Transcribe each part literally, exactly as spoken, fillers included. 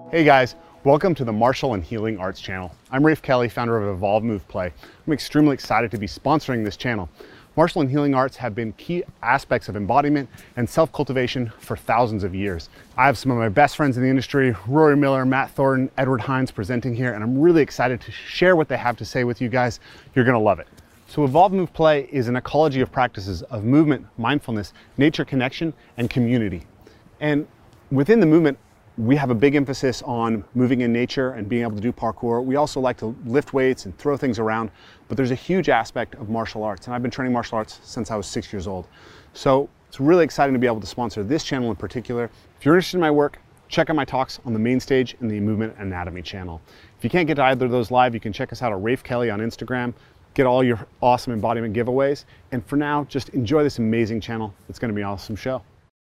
Hey guys, welcome to the Martial and Healing Arts channel. I'm Rafe Kelly, founder of Evolve Move Play. I'm extremely excited to be sponsoring this channel. Martial and healing arts have been key aspects of embodiment and self-cultivation for thousands of years. I have some of my best friends in the industry, Rory Miller, Matt Thornton, Edward Hines presenting here, and I'm really excited to share what they have to say with you guys. You're gonna love it. So Evolve Move Play is an ecology of practices of movement, mindfulness, nature connection, and community. And within the movement, we have a big emphasis on moving in nature and being able to do parkour. We also like to lift weights and throw things around, but there's a huge aspect of martial arts, and I've been training martial arts since I was six years old. So it's really exciting to be able to sponsor this channel in particular. If you're interested in my work, check out my talks on the main stage and the Movement Anatomy channel. If you can't get to either of those live, you can check us out at Rafe Kelly on Instagram, get all your awesome embodiment giveaways, and for now, just enjoy this amazing channel. It's gonna be an awesome show.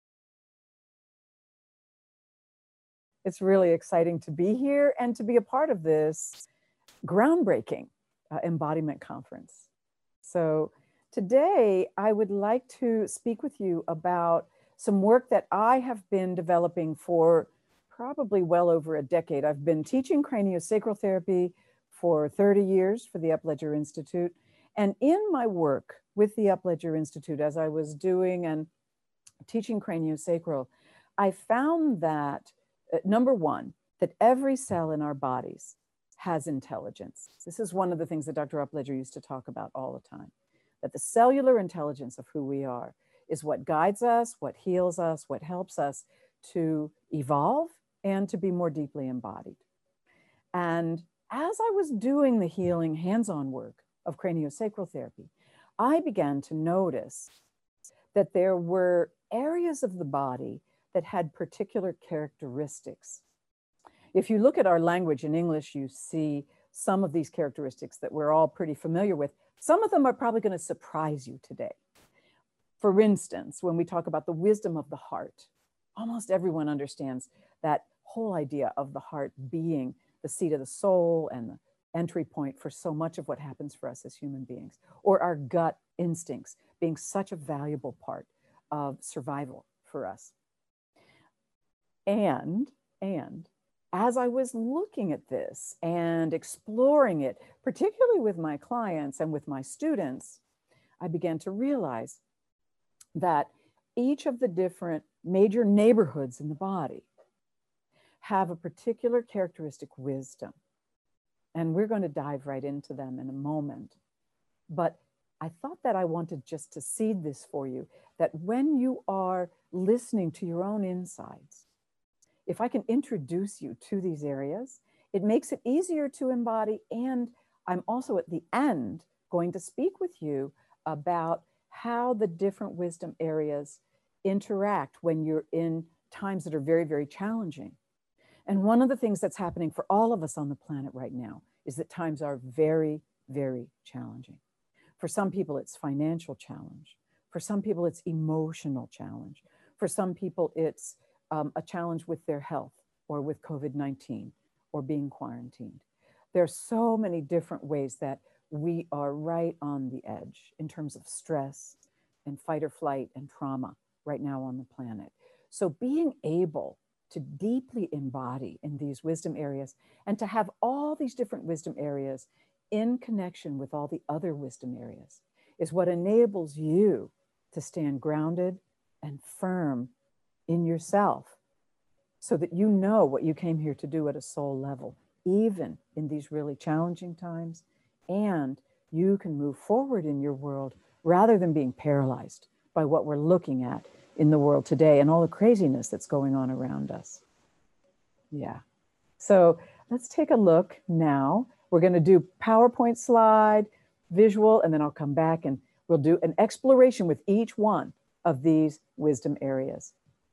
It's really exciting to be here and to be a part of this groundbreaking uh, embodiment conference. So today I would like to speak with you about some work that I have been developing for probably well over a decade. I've been teaching craniosacral therapy for thirty years for the Upledger Institute. And in my work with the Upledger Institute, as I was doing and teaching craniosacral, I found that number one, that every cell in our bodies has intelligence. This is one of the things that Doctor Upledger used to talk about all the time, that the cellular intelligence of who we are is what guides us, what heals us, what helps us to evolve and to be more deeply embodied. And as I was doing the healing hands-on work of craniosacral therapy, I began to notice that there were areas of the body that had particular characteristics. If you look at our language in English, you see some of these characteristics that we're all pretty familiar with. Some of them are probably going to surprise you today. For instance, when we talk about the wisdom of the heart, almost everyone understands that whole idea of the heart being the seat of the soul and the entry point for so much of what happens for us as human beings, or our gut instincts being such a valuable part of survival for us. And, and as I was looking at this and exploring it, particularly with my clients and with my students, I began to realize that each of the different major neighborhoods in the body have a particular characteristic wisdom. And we're going to dive right into them in a moment. But I thought that I wanted just to seed this for you, that when you are listening to your own insides, if I can introduce you to these areas, it makes it easier to embody. And I'm also at the end going to speak with you about how the different wisdom areas interact when you're in times that are very, very challenging. And one of the things that's happening for all of us on the planet right now is that times are very, very challenging. For some people, it's financial challenge. For some people, it's emotional challenge. For some people, it's Um, a challenge with their health or with COVID nineteen or being quarantined. There are so many different ways that we are right on the edge in terms of stress and fight or flight and trauma right now on the planet. So being able to deeply embody in these wisdom areas and to have all these different wisdom areas in connection with all the other wisdom areas is what enables you to stand grounded and firm in yourself, so that you know what you came here to do at a soul level, even in these really challenging times, and you can move forward in your world rather than being paralyzed by what we're looking at in the world today and all the craziness that's going on around us. Yeah. So let's take a look now. We're going to do PowerPoint slide, visual, and then I'll come back and we'll do an exploration with each one of these wisdom areas.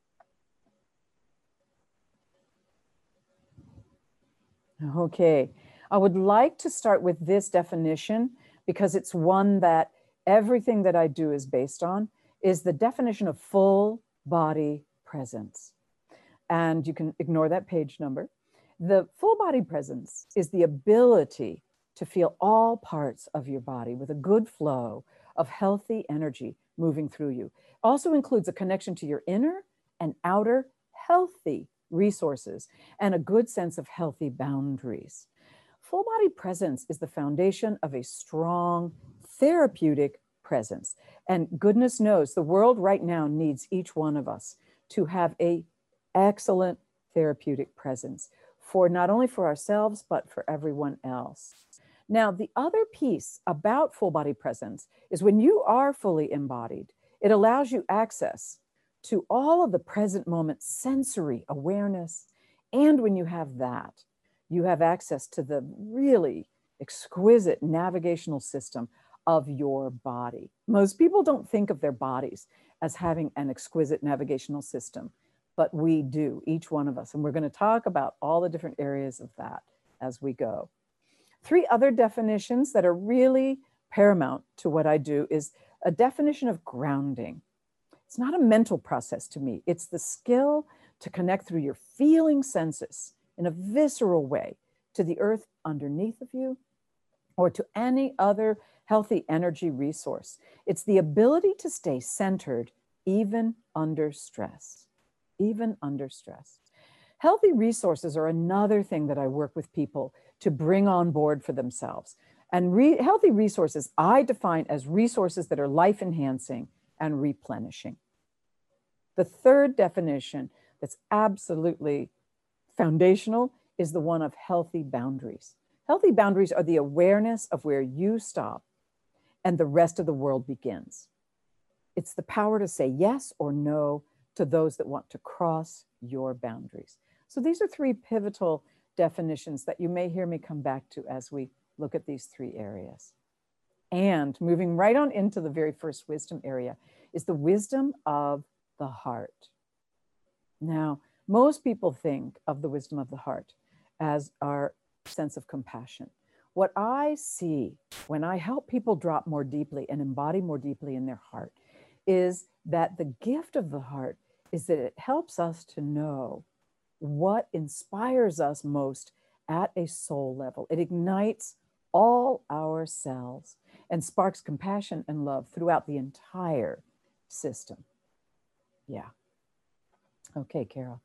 Okay, I would like to start with this definition because it's one that everything that I do is based on, is the definition of full body presence. And you can ignore that page number. The full body presence is the ability to feel all parts of your body with a good flow of healthy energy moving through you. Also includes a connection to your inner and outer healthy resources, and a good sense of healthy boundaries. Full body presence is the foundation of a strong therapeutic presence. And goodness knows the world right now needs each one of us to have a excellent therapeutic presence for not only for ourselves, but for everyone else. Now, the other piece about full body presence is when you are fully embodied, it allows you access to all of the present moment sensory awareness. And when you have that, you have access to the really exquisite navigational system of your body. Most people don't think of their bodies as having an exquisite navigational system, but we do, each one of us. And we're going to talk about all the different areas of that as we go. Three other definitions that are really paramount to what I do is a definition of grounding. It's not a mental process to me. It's the skill to connect through your feeling senses in a visceral way to the earth underneath of you or to any other healthy energy resource. It's the ability to stay centered even under stress, even under stress. Healthy resources are another thing that I work with people to bring on board for themselves. And re- healthy resources, I define as resources that are life enhancing and replenishing. The third definition that's absolutely foundational is the one of healthy boundaries. Healthy boundaries are the awareness of where you stop and the rest of the world begins. It's the power to say yes or no to those that want to cross your boundaries. So these are three pivotal definitions that you may hear me come back to as we look at these three areas. And moving right on into the very first wisdom area is the wisdom of the heart. Now, most people think of the wisdom of the heart as our sense of compassion. What I see when I help people drop more deeply and embody more deeply in their heart is that the gift of the heart is that it helps us to know what inspires us most at a soul level. It ignites all our cells and sparks compassion and love throughout the entire system. Yeah. Okay, Carol.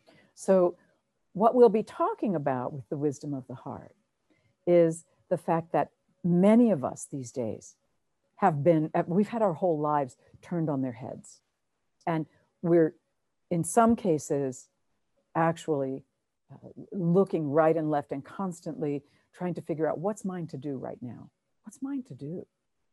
So what we'll be talking about with the wisdom of the heart is the fact that many of us these days have been, we've had our whole lives turned on their heads. And we're, in some cases, actually uh, looking right and left and constantly trying to figure out what's mine to do right now. What's mine to do?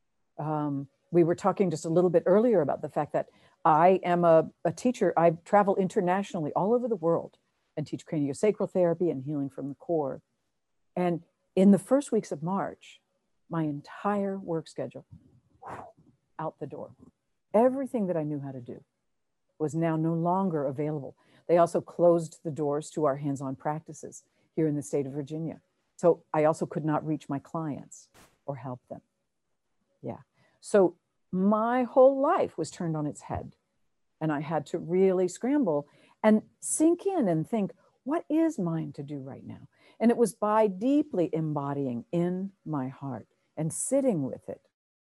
Um, we were talking just a little bit earlier about the fact that I am a, a teacher. I travel internationally all over the world and teach craniosacral therapy and healing from the core. And in the first weeks of March, my entire work schedule, whew, out the door. Everything that I knew how to do was now no longer available. They also closed the doors to our hands-on practices here in the state of Virginia. So I also could not reach my clients or help them. Yeah. So my whole life was turned on its head. And I had to really scramble and sink in and think, what is mine to do right now? And it was by deeply embodying in my heart and sitting with it.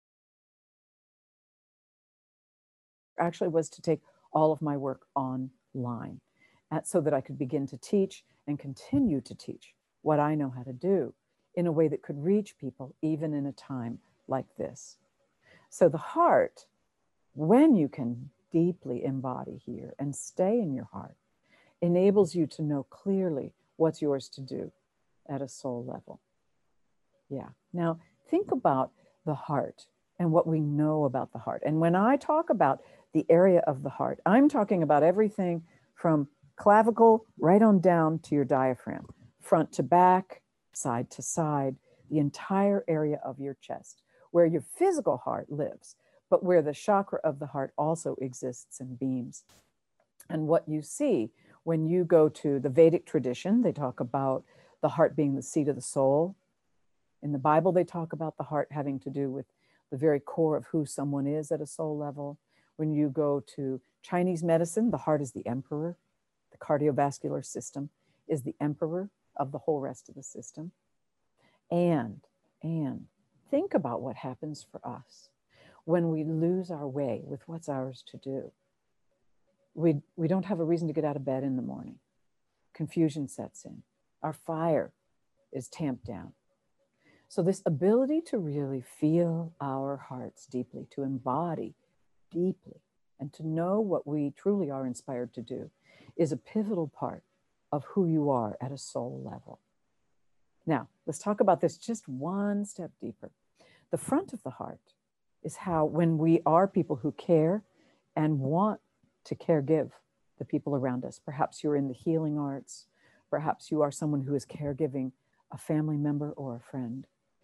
Actually was to take all of my work online so that I could begin to teach and continue to teach what I know how to do in a way that could reach people even in a time like this. So the heart, when you can deeply embody here and stay in your heart, enables you to know clearly what's yours to do at a soul level. Yeah. Now think about the heart and what we know about the heart. And when I talk about the area of the heart, I'm talking about everything from clavicle right on down to your diaphragm, front to back, side to side, the entire area of your chest, where your physical heart lives, but where the chakra of the heart also exists and beams. And what you see when you go to the Vedic tradition, they talk about the heart being the seat of the soul. In the Bible, they talk about the heart having to do with the very core of who someone is at a soul level. When you go to Chinese medicine, the heart is the emperor. The cardiovascular system is the emperor of the whole rest of the system. And, and think about what happens for us when we lose our way with what's ours to do. We, we don't have a reason to get out of bed in the morning. confusion sets in. Our fire is tamped down. So this ability to really feel our hearts deeply, to embody deeply, and to know what we truly are inspired to do is a pivotal part of who you are at a soul level. Now, let's talk about this just one step deeper. The front of the heart is how, when we are people who care and want to care give the people around us, perhaps you're in the healing arts, perhaps you are someone who is caregiving a family member or a friend,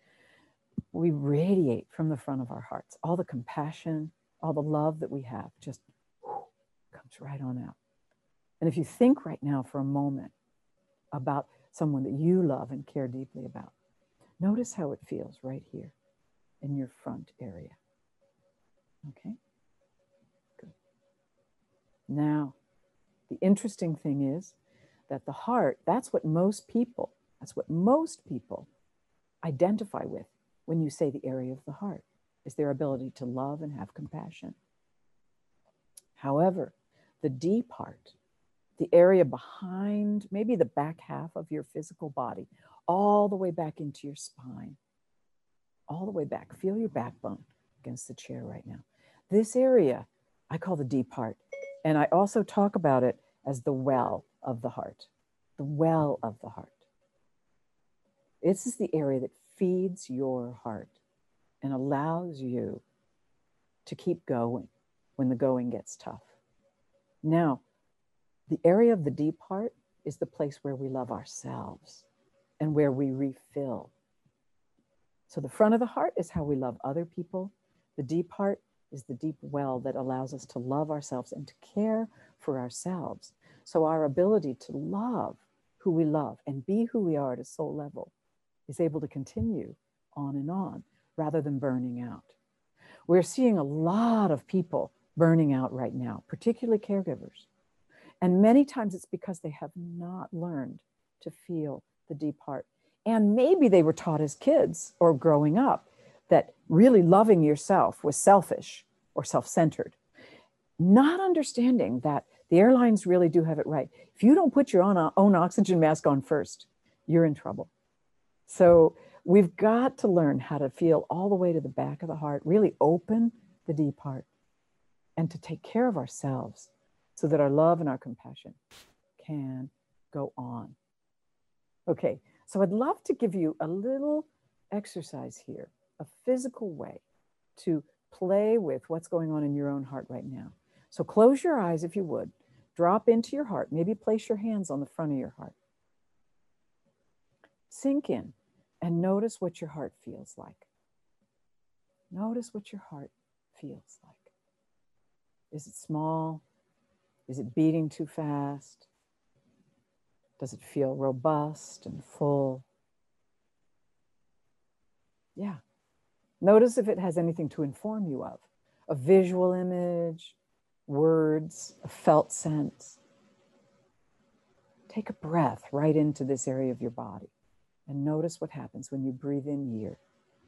we radiate from the front of our hearts. All the compassion, all the love that we have just whoo, comes right on out. And if you think right now for a moment about someone that you love and care deeply about, notice how it feels right here in your front area. Okay? Good. Now, the interesting thing is that the heart, that's what most people, that's what most people identify with when you say the area of the heart, is their ability to love and have compassion. However, the deep heart, the area behind maybe the back half of your physical body, all the way back into your spine, all the way back. Feel your backbone against the chair right now. This area I call the deep heart. And I also talk about it as the well of the heart, the well of the heart. This is the area that feeds your heart and allows you to keep going when the going gets tough. Now, the area of the deep heart is the place where we love ourselves and where we refill. So the front of the heart is how we love other people. The deep heart is the deep well that allows us to love ourselves and to care for ourselves. So our ability to love who we love and be who we are at a soul level is able to continue on and on rather than burning out. We're seeing a lot of people burning out right now, particularly caregivers. And many times it's because they have not learned to feel the deep heart. And maybe they were taught as kids or growing up that really loving yourself was selfish or self-centered. Not understanding that the airlines really do have it right. If you don't put your own, own oxygen mask on first, you're in trouble. So we've got to learn how to feel all the way to the back of the heart, really open the deep heart, and to take care of ourselves so that our love and our compassion can go on. Okay, so I'd love to give you a little exercise here, a physical way to play with what's going on in your own heart right now. So close your eyes if you would, drop into your heart, maybe place your hands on the front of your heart. Sink in and notice what your heart feels like. Notice what your heart feels like. Is it small? Is it beating too fast? Does it feel robust and full? Yeah. Notice if it has anything to inform you of. A visual image, words, a felt sense. Take a breath right into this area of your body and notice what happens when you breathe in here.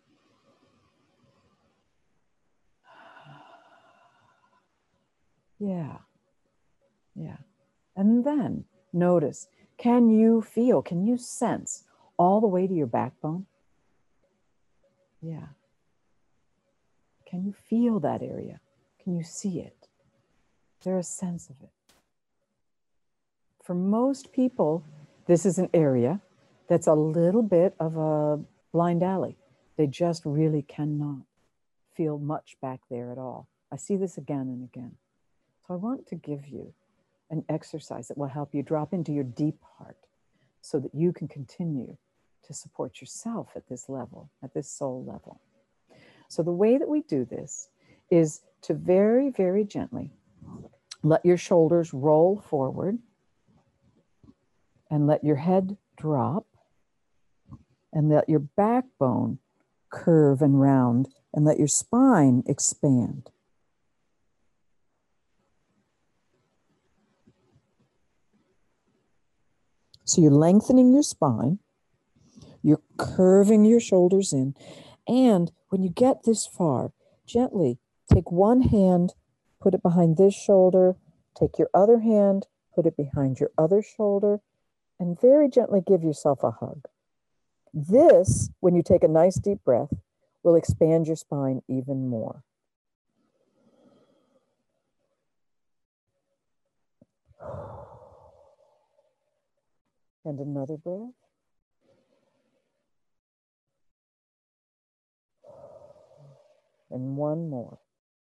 Yeah. Yeah. And then notice, can you feel, can you sense all the way to your backbone? Yeah. Can you feel that area? Can you see it? Is there a sense of it? For most people, this is an area that's a little bit of a blind alley. They just really cannot feel much back there at all. I see this again and again. So I want to give you an exercise that will help you drop into your deep heart so that you can continue to support yourself at this level, at this soul level. So the way that we do this is to very, very gently let your shoulders roll forward and let your head drop and let your backbone curve and round and let your spine expand. So you're lengthening your spine, you're curving your shoulders in, and when you get this far, gently take one hand, put it behind this shoulder, take your other hand, put it behind your other shoulder, and very gently give yourself a hug. This, when you take a nice deep breath, will expand your spine even more. And another breath. And one more.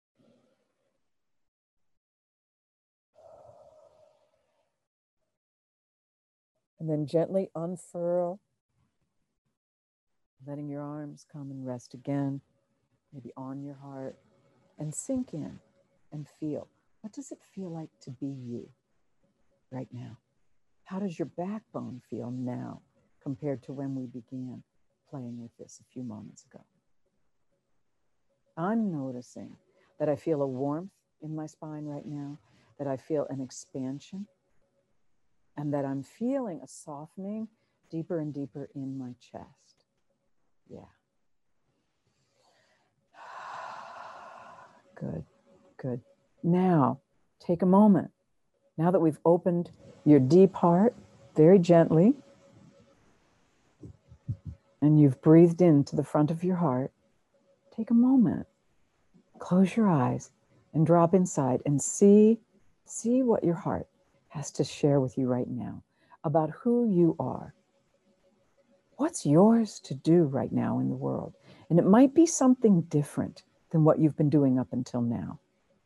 And then gently unfurl, letting your arms come and rest again, maybe on your heart, and sink in and feel. What does it feel like to be you right now? How does your backbone feel now compared to when we began playing with this a few moments ago? I'm noticing that I feel a warmth in my spine right now, that I feel an expansion, and that I'm feeling a softening deeper and deeper in my chest. Yeah. Good, good. Now, take a moment. Now that we've opened your deep heart very gently, and you've breathed into the front of your heart, take a moment. Close your eyes and drop inside and see, see what your heart has to share with you right now about who you are. What's yours to do right now in the world? And it might be something different than what you've been doing up until now.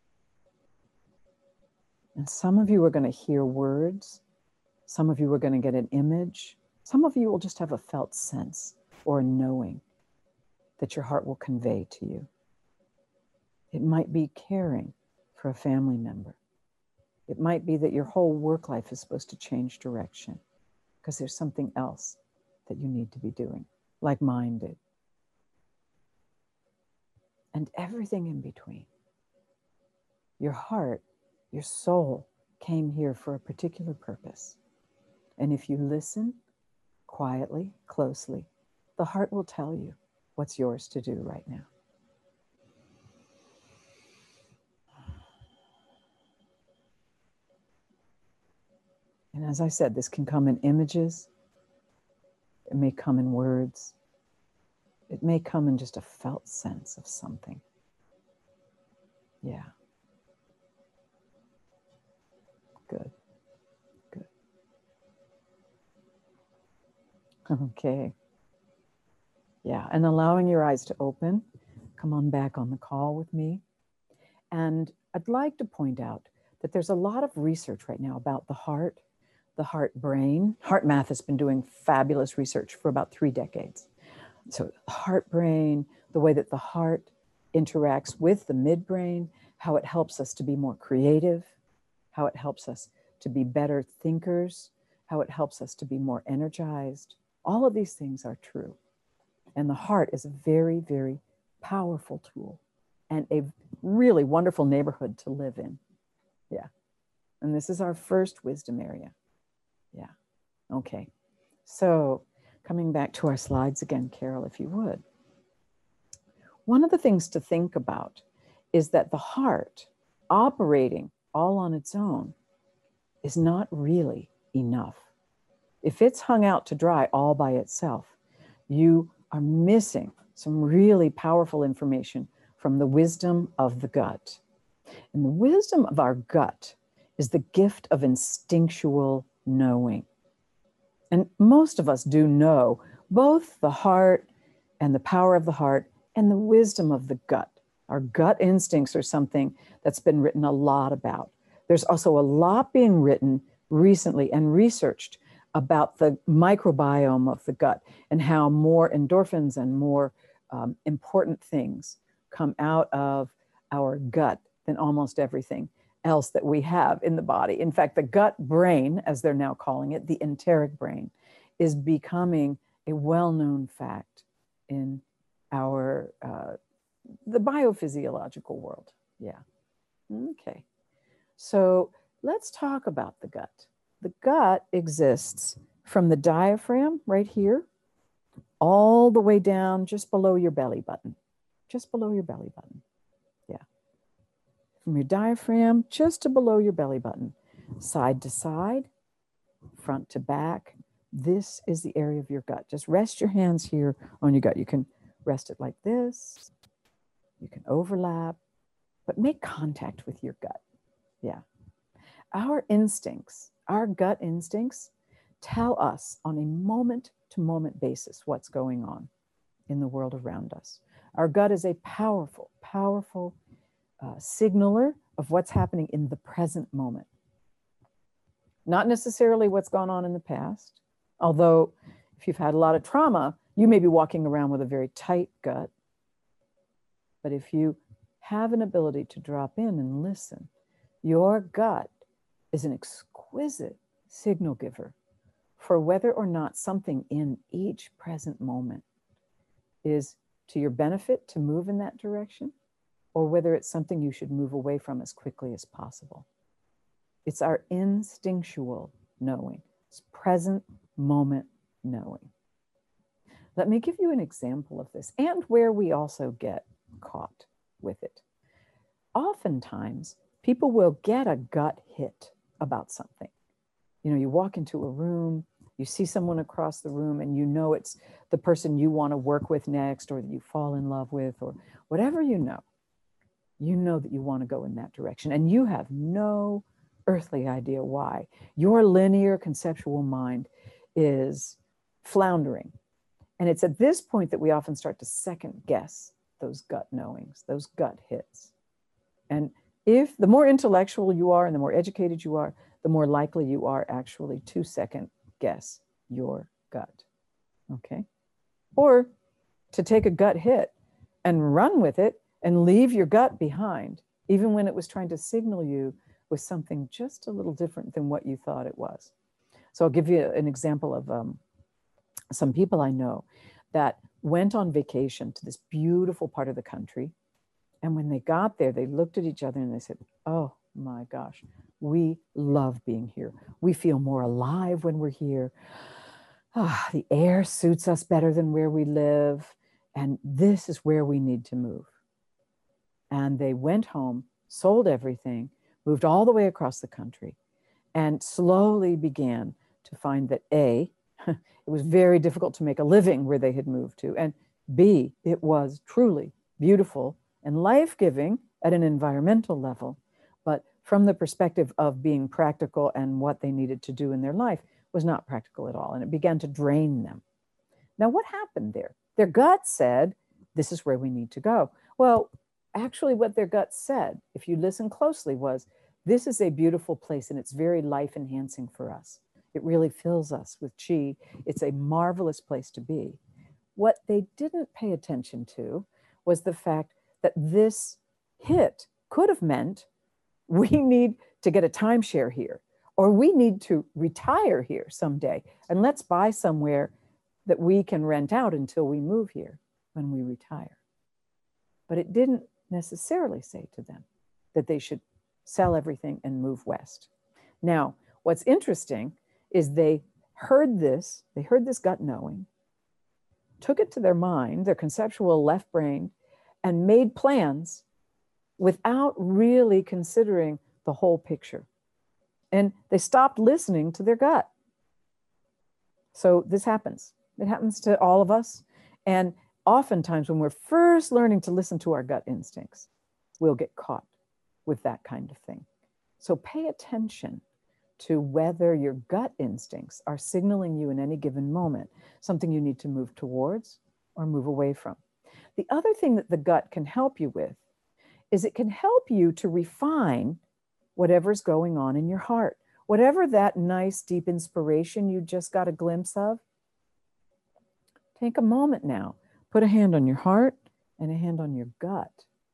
And some of you are going to hear words. Some of you are going to get an image. Some of you will just have a felt sense or a knowing that your heart will convey to you. It might be caring for a family member. It might be that your whole work life is supposed to change direction because there's something else that you need to be doing, like mine did. And everything in between. Your heart, your soul came here for a particular purpose. And if you listen quietly, closely, the heart will tell you what's yours to do right now. And as I said, this can come in images. It may come in words. It may come in just a felt sense of something. Yeah. Good. Good. Okay. Yeah. And allowing your eyes to open. Come on back on the call with me. And I'd like to point out that there's a lot of research right now about the heart, the heart brain. HeartMath has been doing fabulous research for about three decades. So heart brain, the way that the heart interacts with the midbrain, how it helps us to be more creative, how it helps us to be better thinkers, how it helps us to be more energized. All of these things are true. And the heart is a very, very powerful tool and a really wonderful neighborhood to live in. Yeah. And this is our first wisdom area. Yeah. Okay. So coming back to our slides again, Carol, if you would. One of the things to think about is that the heart operating all on its own is not really enough. If it's hung out to dry all by itself, you are missing some really powerful information from the wisdom of the gut. And the wisdom of our gut is the gift of instinctual knowing. And most of us do know both the heart and the power of the heart and the wisdom of the gut. Our gut instincts are something that's been written a lot about. There's also a lot being written recently and researched about the microbiome of the gut and how more endorphins and more um, important things come out of our gut than almost everything else that we have in the body. In fact, the gut brain, as they're now calling it, the enteric brain, is becoming a well-known fact in our, uh, the biophysiological world. Yeah. Okay. So let's talk about the gut. The gut exists from the diaphragm right here, all the way down just below your belly button, just below your belly button. Yeah. From your diaphragm just to below your belly button, side to side, front to back, this is the area of your gut. Just rest your hands here on your gut. You can rest it like this. You can overlap, but make contact with your gut. Yeah. Our instincts, our gut instincts tell us on a moment-to-moment basis what's going on in the world around us. Our gut is a powerful, powerful uh, signaler of what's happening in the present moment. Not necessarily what's gone on in the past, although if you've had a lot of trauma, you may be walking around with a very tight gut. But if you have an ability to drop in and listen, your gut is an exquisite signal giver for whether or not something in each present moment is to your benefit to move in that direction, or whether it's something you should move away from as quickly as possible. It's our instinctual knowing. It's present moment knowing. Let me give you an example of this and where we also get caught with it. Oftentimes, people will get a gut hit about something. You know, you walk into a room, you see someone across the room, and you know it's the person you want to work with next, or that you fall in love with, or whatever you know. You know that you want to go in that direction, and you have no earthly idea why. Your linear conceptual mind is floundering. And it's at this point that we often start to second guess those gut knowings, those gut hits. And if the more intellectual you are and the more educated you are, the more likely you are actually to second guess your gut. Okay? Or to take a gut hit and run with it and leave your gut behind, even when it was trying to signal you with something just a little different than what you thought it was. So I'll give you an example of um, some people I know that went on vacation to this beautiful part of the country. And when they got there, they looked at each other and they said, oh my gosh, we love being here. We feel more alive when we're here. Ah, the air suits us better than where we live. And this is where we need to move. And they went home, sold everything, moved all the way across the country, and slowly began to find that A, it was very difficult to make a living where they had moved to, and B, it was truly beautiful and life-giving at an environmental level, but from the perspective of being practical and what they needed to do in their life was not practical at all, and it began to drain them. Now, what happened there? Their gut said, this is where we need to go. Well, actually what their gut said, if you listen closely, was, this is a beautiful place and it's very life-enhancing for us. It really fills us with chi. It's a marvelous place to be. What they didn't pay attention to was the fact that this hit could have meant we need to get a timeshare here, or we need to retire here someday, and let's buy somewhere that we can rent out until we move here when we retire. But it didn't necessarily say to them that they should sell everything and move west. Now, what's interesting is they heard this, they heard this gut knowing, took it to their mind, their conceptual left brain, and made plans without really considering the whole picture. And they stopped listening to their gut. So this happens. It happens to all of us. And oftentimes when we're first learning to listen to our gut instincts, we'll get caught with that kind of thing. So pay attention to whether your gut instincts are signaling you in any given moment something you need to move towards or move away from. The other thing that the gut can help you with is it can help you to refine whatever's going on in your heart. Whatever that nice, deep inspiration you just got a glimpse of, take a moment now, put a hand on your heart and a hand on your gut,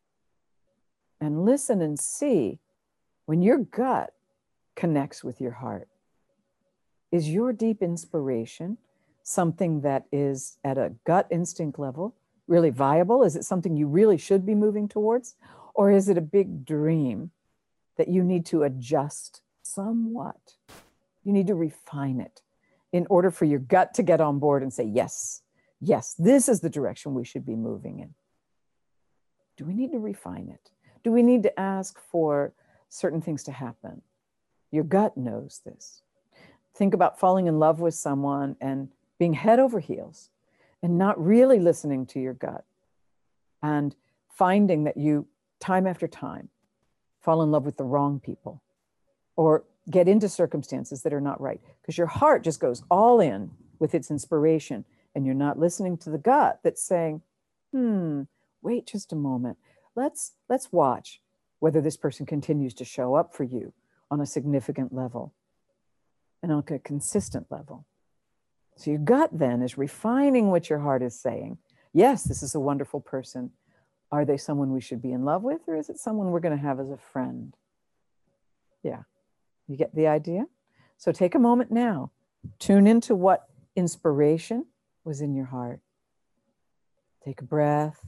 and listen and see when your gut connects with your heart. Is your deep inspiration something that is at a gut instinct level really viable? Is it something you really should be moving towards? Or is it a big dream that you need to adjust somewhat? You need to refine it in order for your gut to get on board and say, yes, yes, this is the direction we should be moving in. Do we need to refine it? Do we need to ask for certain things to happen? Your gut knows this. Think about falling in love with someone and being head over heels and not really listening to your gut, and finding that you, time after time, fall in love with the wrong people or get into circumstances that are not right because your heart just goes all in with its inspiration and you're not listening to the gut that's saying, hmm, wait just a moment. Let's, let's watch whether this person continues to show up for you on a significant level and on a consistent level. So your gut then is refining what your heart is saying. Yes, this is a wonderful person. Are they someone we should be in love with, or is it someone we're going to have as a friend? Yeah, you get the idea? So take a moment now. Tune into what inspiration was in your heart. Take a breath.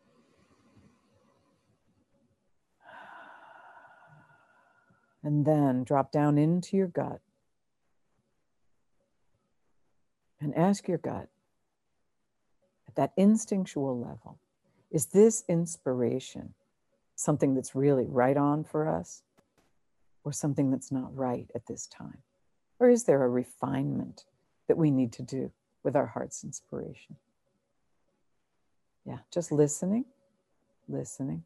And then drop down into your gut. And ask your gut, at that instinctual level, is this inspiration something that's really right on for us, or something that's not right at this time? Or is there a refinement that we need to do with our heart's inspiration? Yeah, just listening, listening.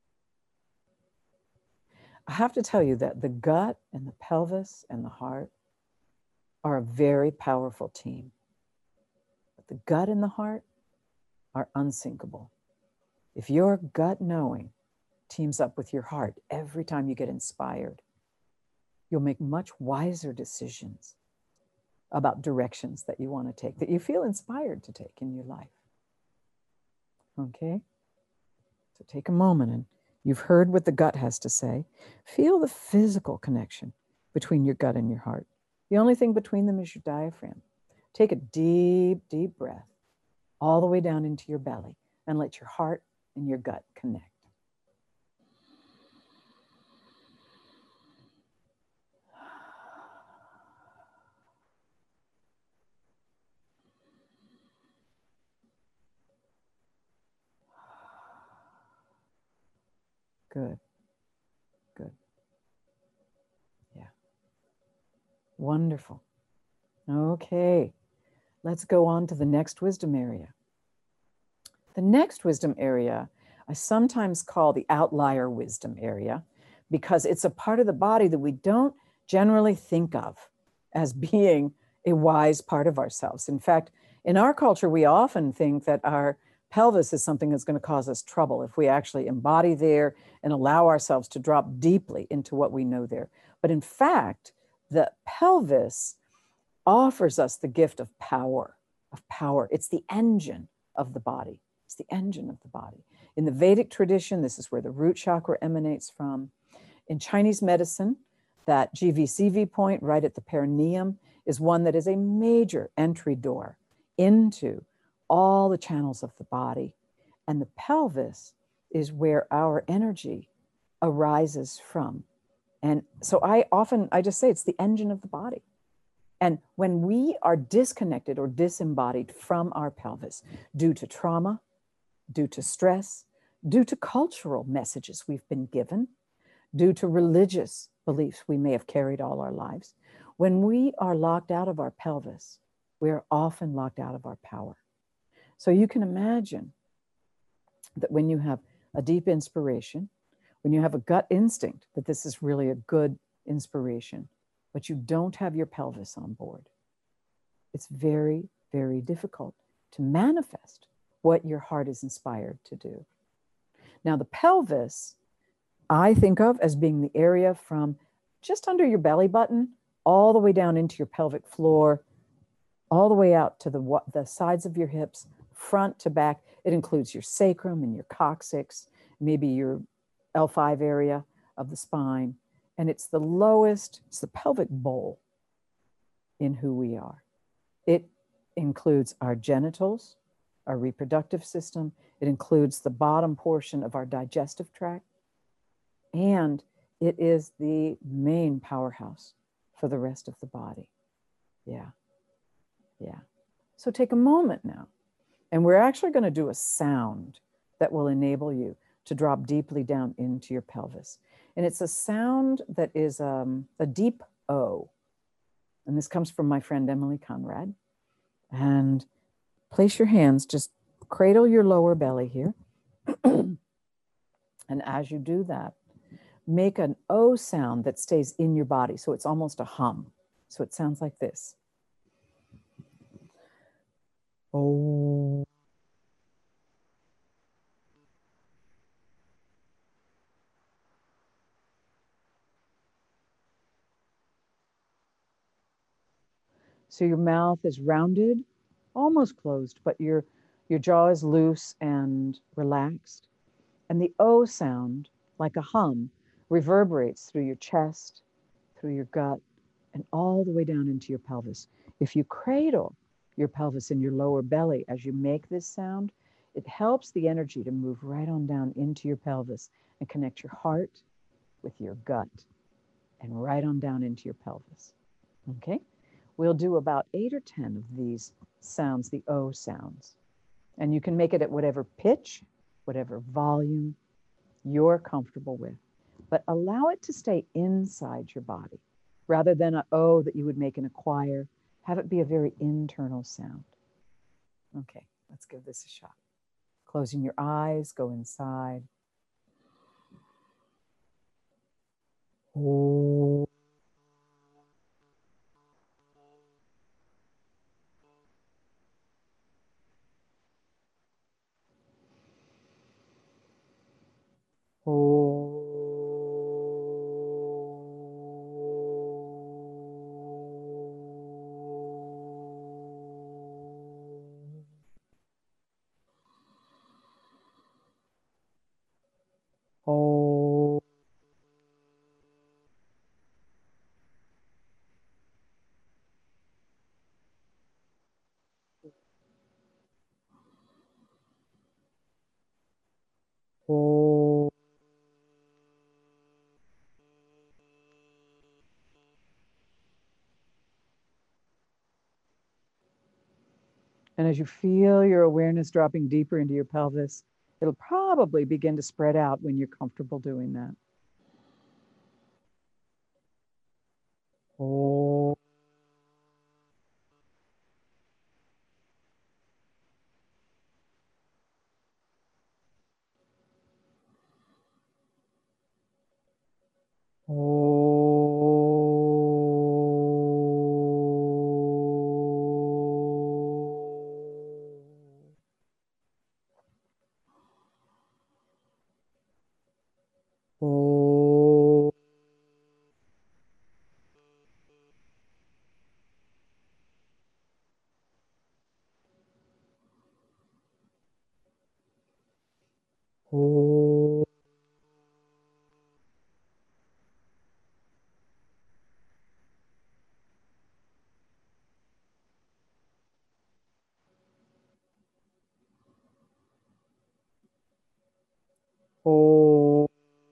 I have to tell you that the gut and the pelvis and the heart are a very powerful team. But the gut and the heart are unsinkable. If your gut knowing teams up with your heart every time you get inspired, you'll make much wiser decisions about directions that you want to take, that you feel inspired to take in your life. Okay? So take a moment, and you've heard what the gut has to say. Feel the physical connection between your gut and your heart. The only thing between them is your diaphragm. Take a deep, deep breath all the way down into your belly and let your heart and your gut connect. Good. Good. Yeah. Wonderful. Okay. Let's go on to the next wisdom area. The next wisdom area I sometimes call the outlier wisdom area, because it's a part of the body that we don't generally think of as being a wise part of ourselves. In fact, in our culture, we often think that our pelvis is something that's going to cause us trouble if we actually embody there and allow ourselves to drop deeply into what we know there. But in fact, the pelvis offers us the gift of power, of power. It's the engine of the body. It's the engine of the body. In the Vedic tradition, this is where the root chakra emanates from. In Chinese medicine, that G V C V point right at the perineum is one that is a major entry door into all the channels of the body. And the pelvis is where our energy arises from. And so I often, I just say it's the engine of the body. And when we are disconnected or disembodied from our pelvis due to trauma, due to stress, due to cultural messages we've been given, due to religious beliefs we may have carried all our lives, when we are locked out of our pelvis, we are often locked out of our power. So you can imagine that when you have a deep inspiration, when you have a gut instinct that this is really a good inspiration, but you don't have your pelvis on board, it's very, very difficult to manifest what your heart is inspired to do. Now, the pelvis, I think of as being the area from just under your belly button, all the way down into your pelvic floor, all the way out to the, the sides of your hips, front to back. It includes your sacrum and your coccyx, maybe your L five area of the spine. And it's the lowest, it's the pelvic bowl in who we are. It includes our genitals, our reproductive system. It includes the bottom portion of our digestive tract. And it is the main powerhouse for the rest of the body. Yeah, yeah. So take a moment now. And we're actually going to do a sound that will enable you to drop deeply down into your pelvis. And it's a sound that is um, a deep O. And this comes from my friend Emily Conrad. And place your hands, just cradle your lower belly here. And as you do that, make an O sound that stays in your body. So it's almost a hum. So it sounds like this. Oh. So your mouth is rounded, almost closed, but your, your jaw is loose and relaxed. And the O sound, like a hum, reverberates through your chest, through your gut, and all the way down into your pelvis. If you cradle your pelvis in your lower belly as you make this sound, it helps the energy to move right on down into your pelvis and connect your heart with your gut and right on down into your pelvis. Okay? We'll do about eight or ten of these sounds, the O sounds. And you can make it at whatever pitch, whatever volume you're comfortable with. But allow it to stay inside your body rather than an O that you would make in a choir. Have it be a very internal sound. Okay, let's give this a shot. Closing your eyes, go inside. Oh. Oh. Oh. Oh. And as you feel your awareness dropping deeper into your pelvis, it'll probably begin to spread out when you're comfortable doing that. Oh. Oh. Oh. Oh. Oh.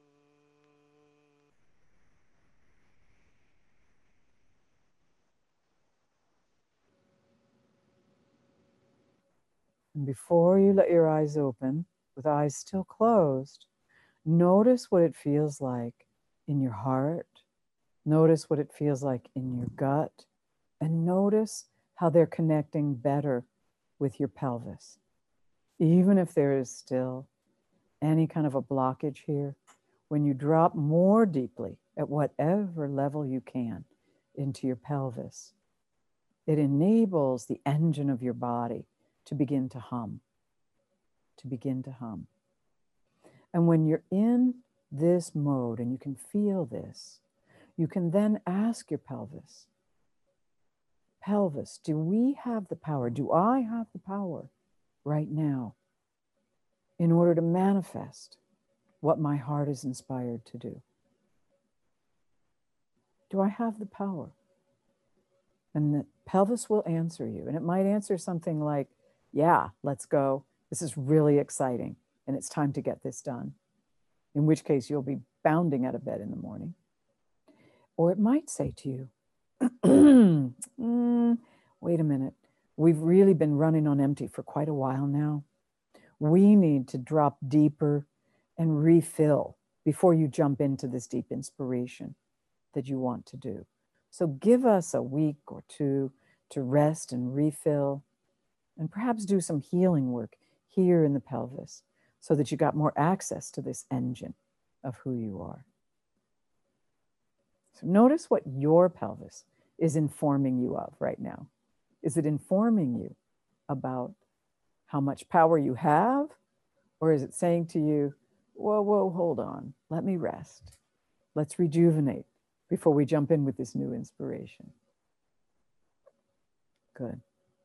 And before you let your eyes open, with eyes still closed, notice what it feels like in your heart. Notice what it feels like in your gut. And notice how they're connecting better with your pelvis. Even if there is still any kind of a blockage here, when you drop more deeply at whatever level you can into your pelvis, it enables the engine of your body to begin to hum, to begin to hum. And when you're in this mode and you can feel this, you can then ask your pelvis, pelvis, do we have the power? Do I have the power right now in order to manifest what my heart is inspired to do? Do I have the power? And the pelvis will answer you. And it might answer something like, yeah, let's go. This is really exciting. And it's time to get this done. In which case you'll be bounding out of bed in the morning. Or it might say to you, mm, wait a minute. We've really been running on empty for quite a while now. We need to drop deeper and refill before you jump into this deep inspiration that you want to do. So give us a week or two to rest and refill, and perhaps do some healing work here in the pelvis so that you got more access to this engine of who you are. So notice what your pelvis is informing you of right now. Is it informing you about how much power you have? Or is it saying to you, whoa, whoa, hold on, let me rest. Let's rejuvenate before we jump in with this new inspiration. Good.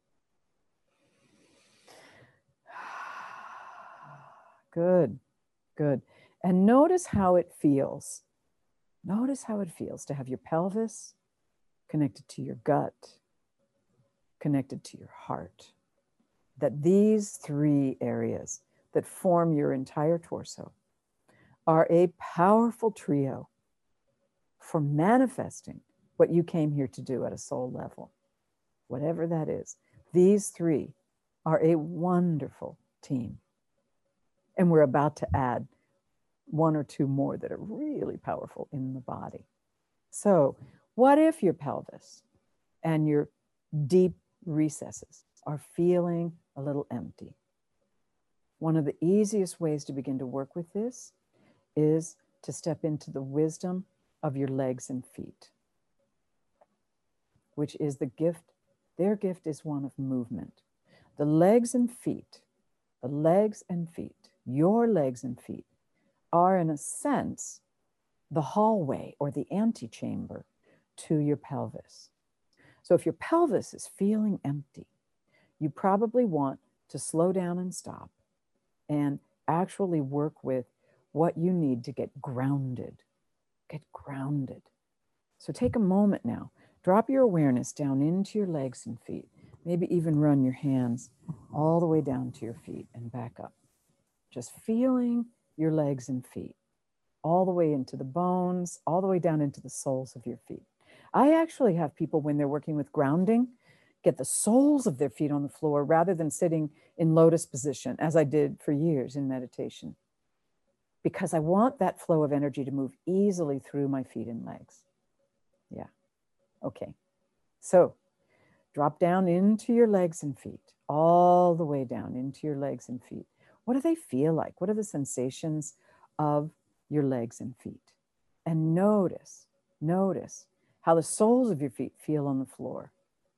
Good, good. And notice how it feels. Notice how it feels to have your pelvis connected to your gut, connected to your heart. That these three areas that form your entire torso are a powerful trio for manifesting what you came here to do at a soul level. Whatever that is, these three are a wonderful team. And we're about to add one or two more that are really powerful in the body. So what if your pelvis and your deep recesses are feeling a little empty? One of the easiest ways to begin to work with this is to step into the wisdom of your legs and feet, which is the gift. Their gift is one of movement. The legs and feet, the legs and feet, your legs and feet are in a sense the hallway or the antechamber to your pelvis. So if your pelvis is feeling empty, you probably want to slow down and stop and actually work with what you need to get grounded. Get grounded. So take a moment now. Drop your awareness down into your legs and feet. Maybe even run your hands all the way down to your feet and back up. Just feeling your legs and feet all the way into the bones, all the way down into the soles of your feet. I actually have people, when they're working with grounding, get the soles of their feet on the floor rather than sitting in lotus position, as I did for years in meditation, because I want that flow of energy to move easily through my feet and legs. Yeah. Okay. So drop down into your legs and feet, all the way down into your legs and feet. What do they feel like? What are the sensations of your legs and feet? And notice, notice how the soles of your feet feel on the floor.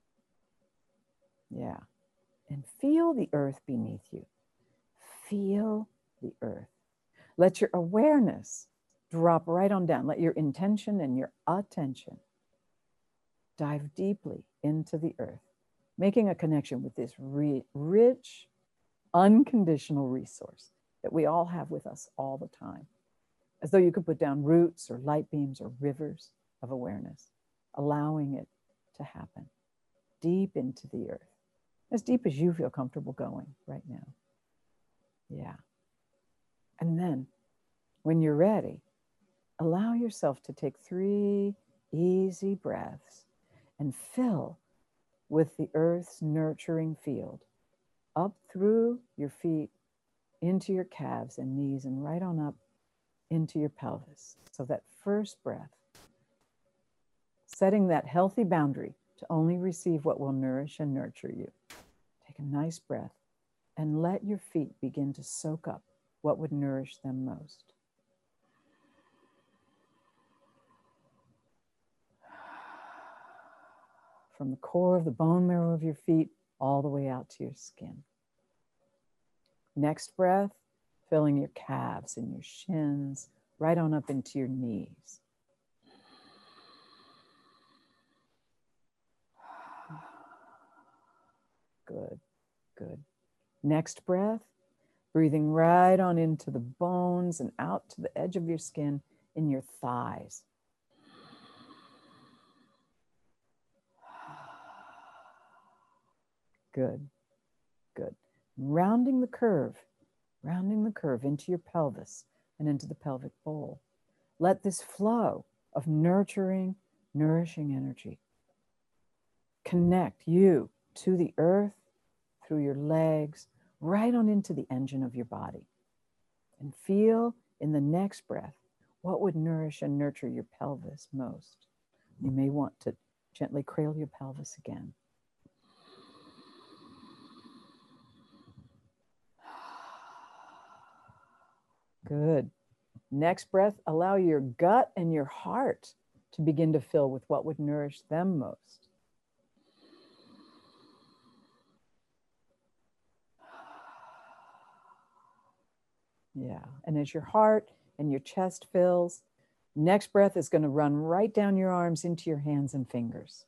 Yeah. And feel the earth beneath you. Feel the earth. Let your awareness drop right on down. Let your intention and your attention dive deeply into the earth, making a connection with this re- rich, unconditional resource that we all have with us all the time, as though you could put down roots or light beams or rivers of awareness, allowing it to happen deep into the earth, as deep as you feel comfortable going right now. Yeah. And then when you're ready, allow yourself to take three easy breaths and fill with the earth's nurturing field up through your feet, into your calves and knees, and right on up into your pelvis. So that first breath, setting that healthy boundary to only receive what will nourish and nurture you. Take a nice breath and let your feet begin to soak up what would nourish them most. From the core of the bone marrow of your feet all the way out to your skin. Next breath, filling your calves and your shins right on up into your knees. Good, good. Next breath, breathing right on into the bones and out to the edge of your skin in your thighs. Good, good. Rounding the curve, rounding the curve into your pelvis and into the pelvic bowl. Let this flow of nurturing, nourishing energy connect you to the earth through your legs, right on into the engine of your body. And feel in the next breath what would nourish and nurture your pelvis most. You may want to gently cradle your pelvis again. Good. Next breath, allow your gut and your heart to begin to fill with what would nourish them most. Yeah, and as your heart and your chest fills, next breath is going to run right down your arms into your hands and fingers.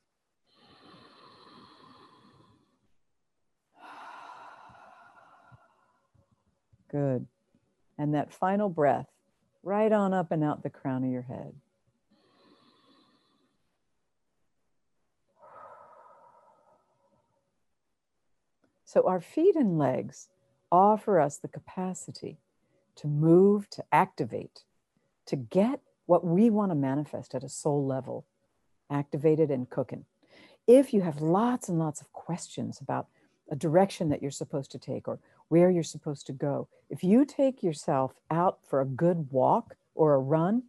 Good. And that final breath, right on up and out the crown of your head. So our feet and legs offer us the capacity to move, to activate, to get what we want to manifest at a soul level, activated and cooking. If you have lots and lots of questions about a direction that you're supposed to take or where you're supposed to go, if you take yourself out for a good walk or a run,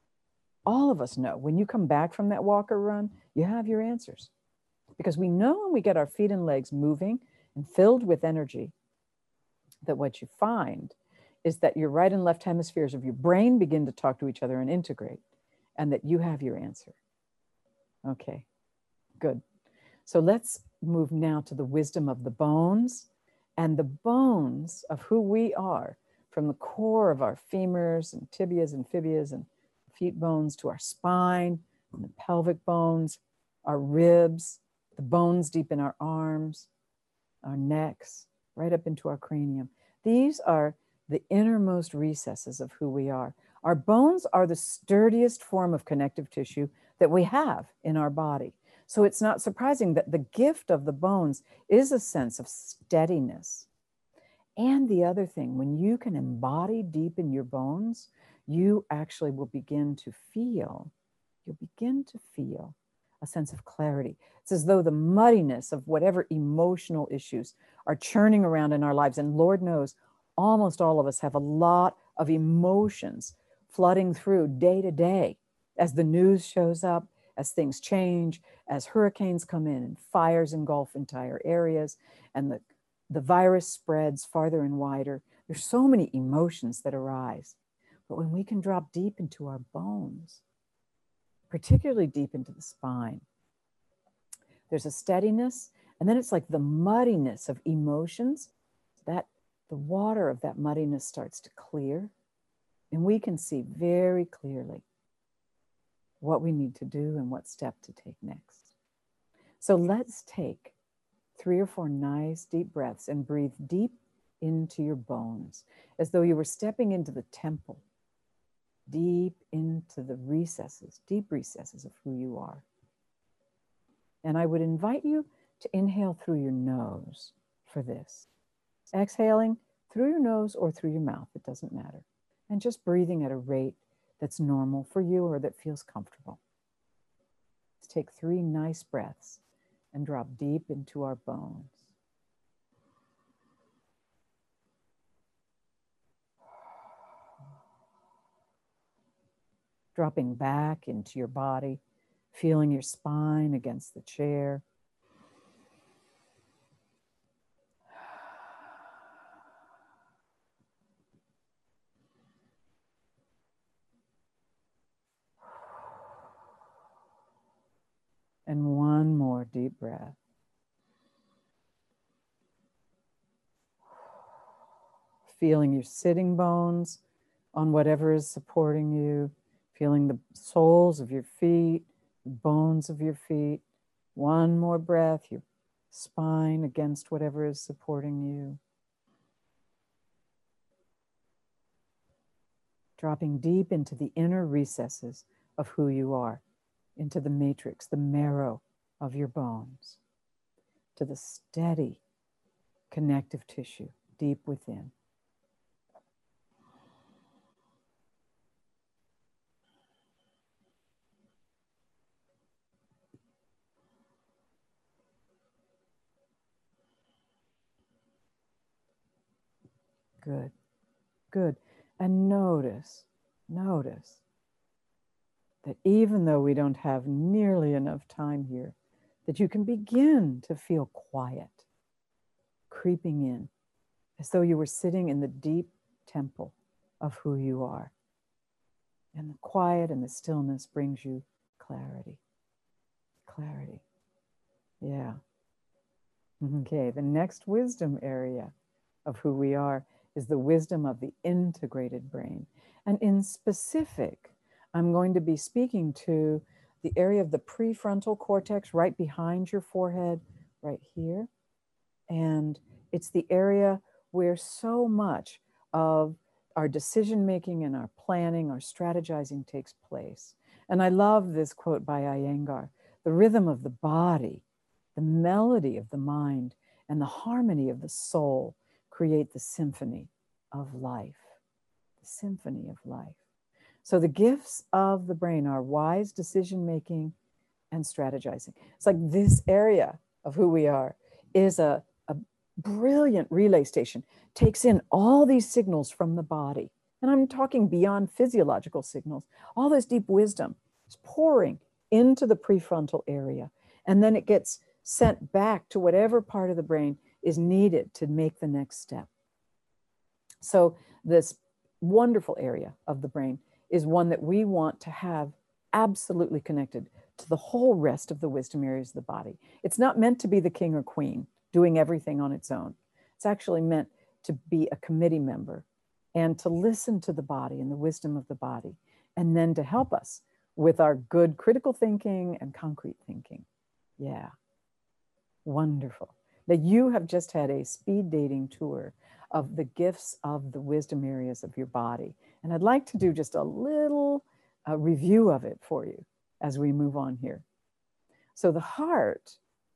all of us know when you come back from that walk or run, you have your answers. Because we know when we get our feet and legs moving and filled with energy, that what you find is that your right and left hemispheres of your brain begin to talk to each other and integrate, and that you have your answer. Okay, good. So let's move now to the wisdom of the bones, and the bones of who we are, from the core of our femurs and tibias and fibias and feet bones to our spine and the pelvic bones, our ribs, the bones deep in our arms, our necks, right up into our cranium. These are the innermost recesses of who we are. Our bones are the sturdiest form of connective tissue that we have in our body. So it's not surprising that the gift of the bones is a sense of steadiness. And the other thing, when you can embody deep in your bones, you actually will begin to feel, you'll begin to feel a sense of clarity. It's as though the muddiness of whatever emotional issues are churning around in our lives. And Lord knows, almost all of us have a lot of emotions flooding through day to day as the news shows up, as things change, as hurricanes come in and fires engulf entire areas, and the, the virus spreads farther and wider. There's so many emotions that arise. But when we can drop deep into our bones, particularly deep into the spine, there's a steadiness, and then it's like the muddiness of emotions, that the water of that muddiness starts to clear, and we can see very clearly what we need to do and what step to take next. So let's take three or four nice deep breaths and breathe deep into your bones, as though you were stepping into the temple, deep into the recesses, deep recesses of who you are. And I would invite you to inhale through your nose for this. Exhaling through your nose or through your mouth, it doesn't matter. And just breathing at a rate that's normal for you or that feels comfortable. Let's take three nice breaths and drop deep into our bones. Dropping back into your body, feeling your spine against the chair. And one more deep breath. Feeling your sitting bones on whatever is supporting you, feeling the soles of your feet, the bones of your feet. One more breath, your spine against whatever is supporting you. Dropping deep into the inner recesses of who you are, into the matrix, the marrow of your bones, to the steady connective tissue deep within. Good, good. And notice, notice that even though we don't have nearly enough time here, that you can begin to feel quiet creeping in, as though you were sitting in the deep temple of who you are. And the quiet and the stillness brings you clarity. Clarity. Yeah. Okay, the next wisdom area of who we are is the wisdom of the integrated brain. And in specific, I'm going to be speaking to the area of the prefrontal cortex right behind your forehead, right here. And it's the area where so much of our decision making and our planning, our strategizing takes place. And I love this quote by Iyengar: the rhythm of the body, the melody of the mind, and the harmony of the soul create the symphony of life. The symphony of life. So the gifts of the brain are wise decision making and strategizing. It's like this area of who we are is a, a brilliant relay station, takes in all these signals from the body. And I'm talking beyond physiological signals. All this deep wisdom is pouring into the prefrontal area. And then it gets sent back to whatever part of the brain is needed to make the next step. So this wonderful area of the brain is one that we want to have absolutely connected to the whole rest of the wisdom areas of the body. It's not meant to be the king or queen doing everything on its own. It's actually meant to be a committee member and to listen to the body and the wisdom of the body, and then to help us with our good critical thinking and concrete thinking. Yeah, wonderful. Now you have just had a speed dating tour of the gifts of the wisdom areas of your body. And I'd like to do just a little uh, review of it for you as we move on here. So the heart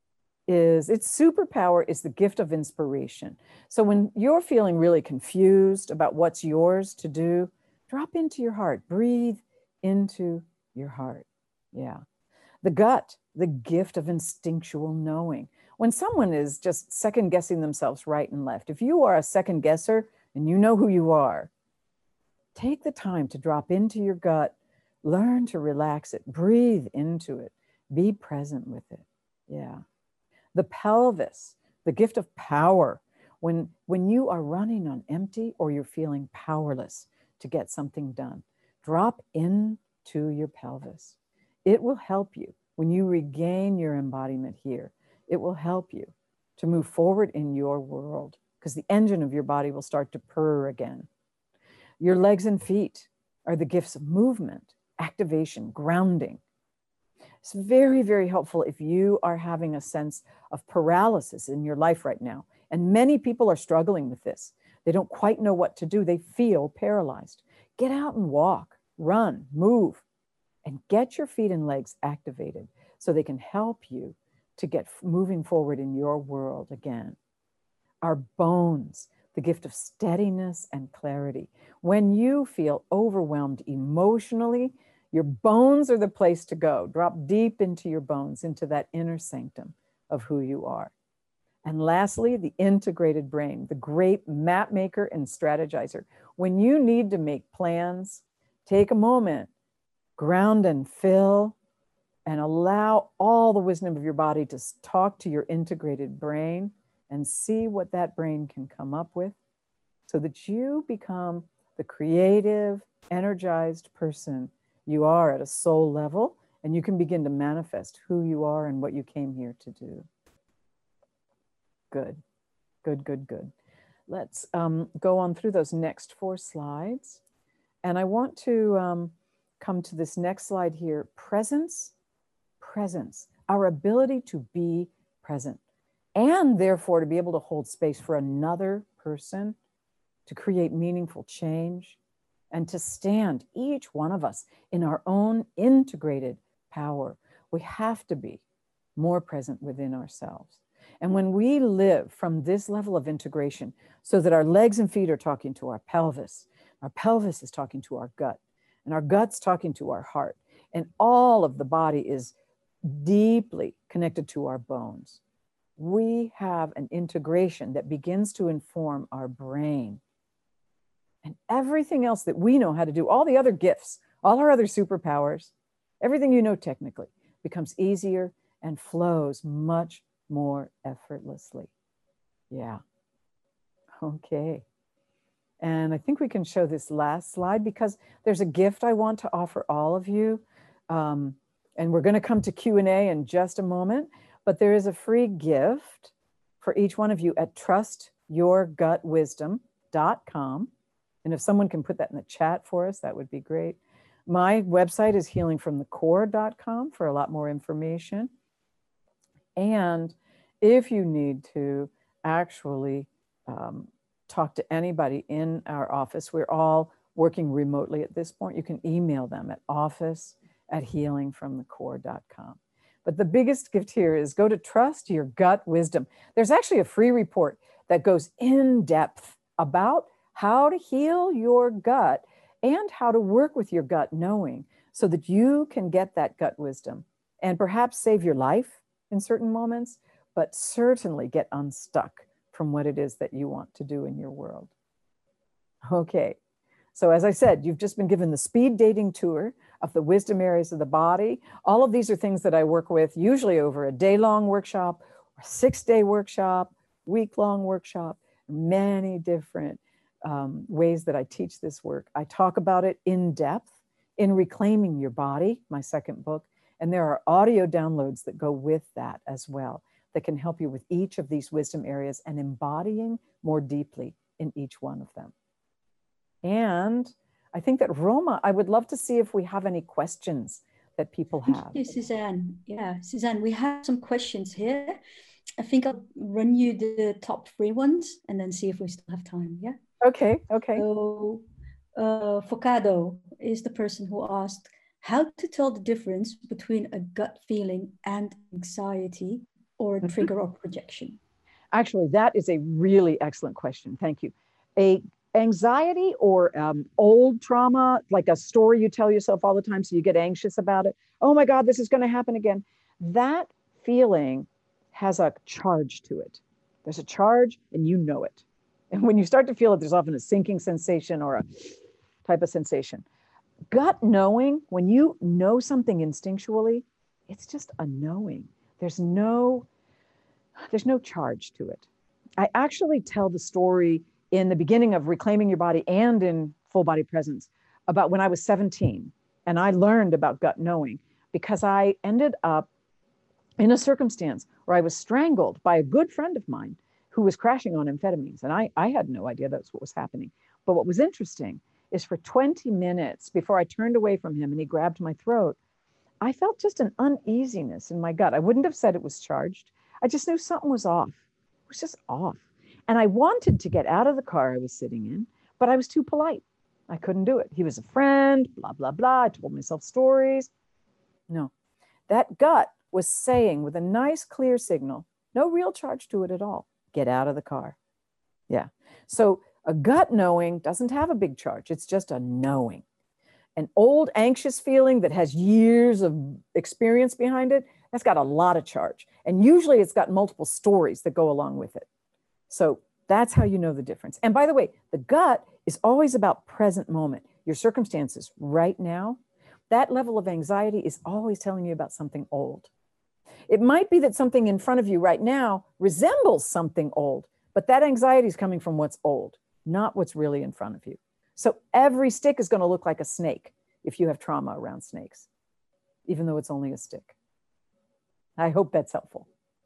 is, its superpower is the gift of inspiration. So when you're feeling really confused about what's yours to do, drop into your heart, breathe into your heart. Yeah. The gut, the gift of instinctual knowing. When someone is just second guessing themselves right and left, if you are a second guesser and you know who you are, take the time to drop into your gut, learn to relax it, breathe into it, be present with it. Yeah. The pelvis, the gift of power. When, when you are running on empty or you're feeling powerless to get something done, drop into your pelvis. It will help you when you regain your embodiment here. It will help you to move forward in your world, because the engine of your body will start to purr again. Your legs and feet are the gifts of movement, activation, grounding. It's very, very helpful if you are having a sense of paralysis in your life right now. And many people are struggling with this. They don't quite know what to do. They feel paralyzed. Get out and walk, run, move, and get your feet and legs activated so they can help you to get moving forward in your world again. Our bones, the gift of steadiness and clarity. When you feel overwhelmed emotionally, your bones are the place to go. Drop deep into your bones, into that inner sanctum of who you are. And lastly, the integrated brain, the great map maker and strategizer. When you need to make plans, take a moment, ground and fill, and allow all the wisdom of your body to talk to your integrated brain and see what that brain can come up with, so that you become the creative, energized person you are at a soul level, and you can begin to manifest who you are and what you came here to do. Good, good, good, good. Let's um, go on through those next four slides. And I want to um, come to this next slide here. Presence, presence, our ability to be present, and therefore to be able to hold space for another person, to create meaningful change, and to stand, each one of us, in our own integrated power. We have to be more present within ourselves. And when we live from this level of integration, so that our legs and feet are talking to our pelvis, our pelvis is talking to our gut, and our gut's talking to our heart, and all of the body is deeply connected to our bones, we have an integration that begins to inform our brain. And everything else that we know how to do, all the other gifts, all our other superpowers, everything you know technically becomes easier and flows much more effortlessly. Yeah. Okay. And I think we can show this last slide because there's a gift I want to offer all of you. Um, and we're going to come to Q and A in just a moment, but there is a free gift for each one of you at trust your gut wisdom dot com. And if someone can put that in the chat for us, that would be great. My website is healing from the core dot com for a lot more information. And if you need to actually um, talk to anybody in our office, we're all working remotely at this point. You can email them at office at healing from the core dot com. But the biggest gift here is go to Trust Your Gut Wisdom. There's actually a free report that goes in depth about how to heal your gut and how to work with your gut knowing so that you can get that gut wisdom and perhaps save your life in certain moments, but certainly get unstuck from what it is that you want to do in your world. Okay, so as I said, you've just been given the speed dating tour of the wisdom areas of the body. All of these are things that I work with, usually over a day-long workshop, or a six-day workshop, week-long workshop, many different um, ways that I teach this work. I talk about it in depth in Reclaiming Your Body, my second book, and there are audio downloads that go with that as well that can help you with each of these wisdom areas and embodying more deeply in each one of them. And I think that Roma, I would love to see if we have any questions that people have. Thank you, Suzanne. Yeah, Suzanne, we have some questions here. I think I'll run you the top three ones and then see if we still have time. Yeah. Okay. Okay. So, uh, Focado is the person who asked how to tell the difference between a gut feeling and anxiety or a mm-hmm. trigger or projection. Actually, that is a really excellent question. Thank you. A Anxiety or um, old trauma, like a story you tell yourself all the time so you get anxious about it. Oh my God, this is going to happen again. That feeling has a charge to it. There's a charge and you know it. And when you start to feel it, there's often a sinking sensation or a type of sensation. Gut knowing, when you know something instinctually, it's just a knowing. There's no, there's no charge to it. I actually tell the story in the beginning of Reclaiming Your Body and in Full Body Presence about when I was seventeen and I learned about gut knowing because I ended up in a circumstance where I was strangled by a good friend of mine who was crashing on amphetamines. And I, I had no idea that's what was happening. But what was interesting is for twenty minutes before I turned away from him and he grabbed my throat, I felt just an uneasiness in my gut. I wouldn't have said it was charged. I just knew something was off. It was just off. And I wanted to get out of the car I was sitting in, but I was too polite. I couldn't do it. He was a friend, blah, blah, blah. I told myself stories. No, that gut was saying with a nice, clear signal, no real charge to it at all. Get out of the car. Yeah. So a gut knowing doesn't have a big charge. It's just a knowing. An old anxious feeling that has years of experience behind it, that's got a lot of charge. And usually it's got multiple stories that go along with it. So that's how you know the difference. And by the way, the gut is always about present moment, your circumstances right now. That level of anxiety is always telling you about something old. It might be that something in front of you right now resembles something old, but that anxiety is coming from what's old, not what's really in front of you. So every stick is going to look like a snake if you have trauma around snakes, even though it's only a stick. I hope that's helpful.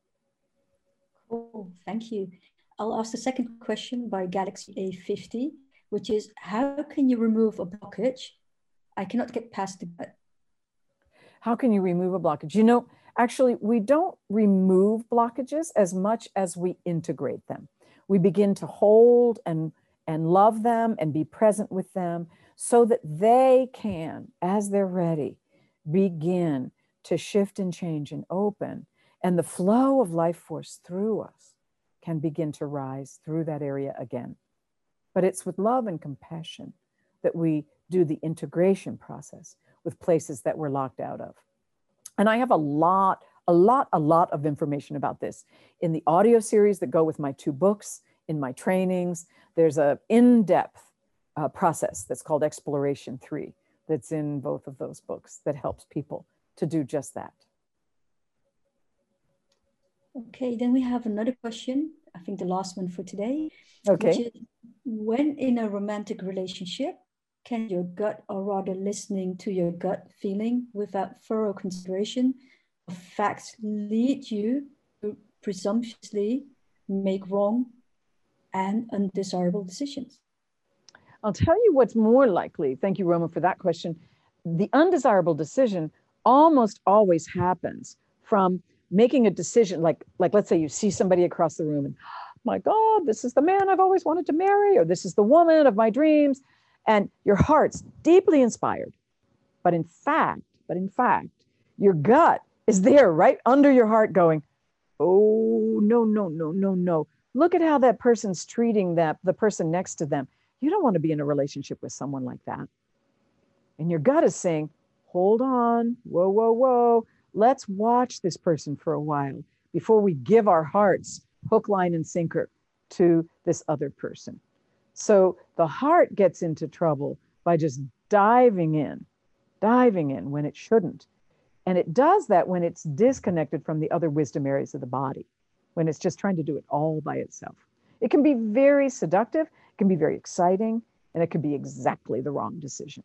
Cool, thank you. I'll ask the second question by Galaxy A fifty, which is, how can you remove a blockage? I cannot get past the gut. How can you remove a blockage? You know, actually, we don't remove blockages as much as we integrate them. We begin to hold and, and love them and be present with them so that they can, as they're ready, begin to shift and change and open. And the flow of life force through us can begin to rise through that area again. But it's with love and compassion that we do the integration process with places that we're locked out of. And I have a lot, a lot, a lot of information about this in the audio series that go with my two books, in my trainings. There's an in-depth uh, process that's called Exploration three, that's in both of those books that helps people to do just that. Okay, then we have another question. I think the last one for today. Okay. Which is, when in a romantic relationship, can your gut, or rather listening to your gut feeling without thorough consideration of facts, lead you to presumptuously make wrong and undesirable decisions? I'll tell you what's more likely. Thank you, Roma, for that question. The undesirable decision almost always happens from making a decision, like, like let's say you see somebody across the room and, my God, this is the man I've always wanted to marry, or this is the woman of my dreams. And your heart's deeply inspired. But in fact, but in fact, your gut is there right under your heart going, oh, no, no, no, no, no. Look at how that person's treating that, the person next to them. You don't want to be in a relationship with someone like that. And your gut is saying, hold on, whoa, whoa, whoa. Let's watch this person for a while before we give our hearts hook, line, and sinker to this other person. So the heart gets into trouble by just diving in, diving in when it shouldn't. And it does that when it's disconnected from the other wisdom areas of the body, when it's just trying to do it all by itself. It can be very seductive, it can be very exciting, and it can be exactly the wrong decision.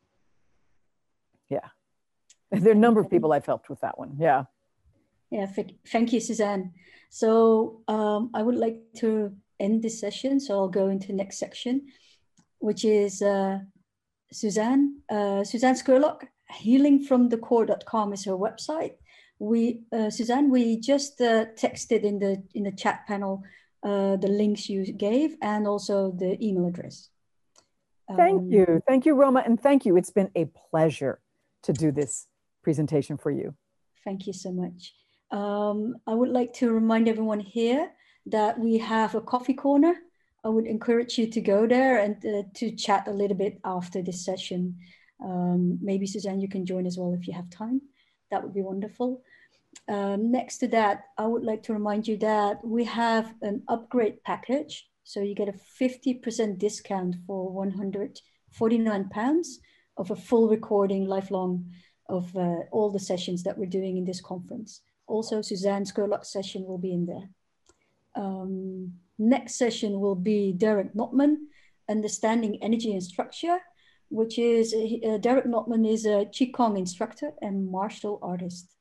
Yeah. There are a number of people I've helped with that one. Yeah. Yeah, thank you, Suzanne. So um, I would like to end this session. So I'll go into the next section, which is uh, Suzanne, uh, Suzanne Scurlock, healing from the core dot com is her website. We, uh, Suzanne, we just uh, texted in the, in the chat panel uh, the links you gave and also the email address. Thank Um, you. Thank you, Roma. And thank you. It's been a pleasure to do this presentation for you. Thank you so much. Um, I would like to remind everyone here that we have a coffee corner. I would encourage you to go there and uh, to chat a little bit after this session. Um, maybe Suzanne, you can join as well if you have time. That would be wonderful. Um, next to that, I would like to remind you that we have an upgrade package. So you get a fifty percent discount for one hundred forty-nine pounds of a full recording lifelong of uh, all the sessions that we're doing in this conference. Also, Suzanne Scurlock's session will be in there. Um, next session will be Derek Notman, Understanding Energy and Structure, which is, uh, Derek Notman is a Qigong instructor and martial artist.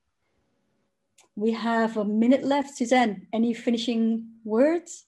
We have a minute left. Suzanne, any finishing words?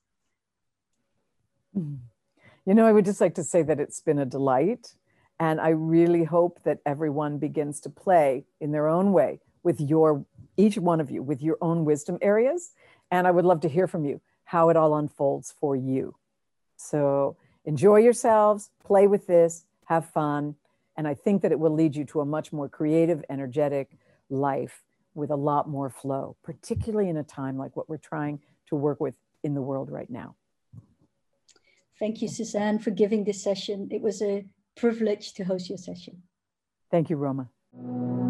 You know, I would just like to say that it's been a delight. And I really hope that everyone begins to play in their own way with your, each one of you, with your own wisdom areas. And I would love to hear from you how it all unfolds for you. So enjoy yourselves, play with this, have fun. And I think that it will lead you to a much more creative, energetic life with a lot more flow, particularly in a time like what we're trying to work with in the world right now. Thank you, Suzanne, for giving this session. It was a privilege to host your session. Thank you, Roma.